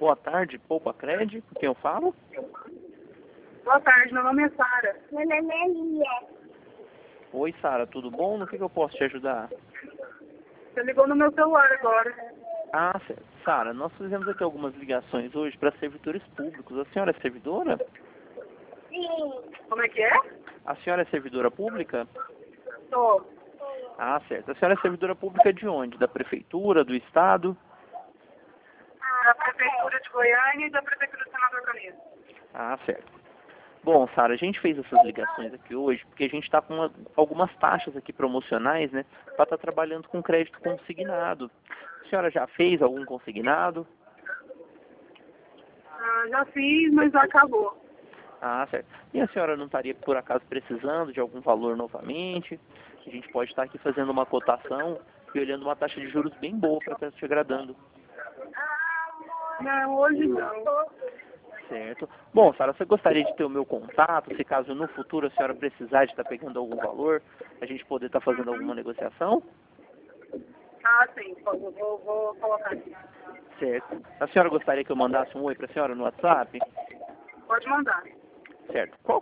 Boa tarde, Poupa Cred, com quem eu falo? Boa tarde, meu nome é Sara. Meu nome é Lia. Oi, Sara, tudo bom? No que eu posso te ajudar? Você ligou no meu celular agora. Ah, certo. Sara, nós fizemos aqui algumas ligações hoje para servidores públicos. A senhora é servidora? Sim. Como é que é? A senhora é servidora pública? Tô. Ah, certo. A senhora é servidora pública de onde? Da prefeitura, do estado? Da Prefeitura de Goiânia e da Prefeitura de Senador Caminho. Ah, certo. Bom, Sara, a gente fez essas ligações aqui hoje porque a gente está com algumas taxas aqui promocionais, né? Para estar trabalhando com crédito consignado. A senhora já fez algum consignado? Já fiz, mas já acabou. Ah, certo. E a senhora não estaria, por acaso, precisando de algum valor novamente? A gente pode estar aqui fazendo uma cotação e olhando uma taxa de juros bem boa para estar te agradando. Não, hoje não. Certo. Bom, Sara, você gostaria de ter o meu contato, se caso no futuro a senhora precisar de estar pegando algum valor, a gente poder estar fazendo alguma negociação? Ah, sim. Vou colocar aqui. Certo. A senhora gostaria que eu mandasse um oi para a senhora no WhatsApp? Pode mandar. Certo. Qual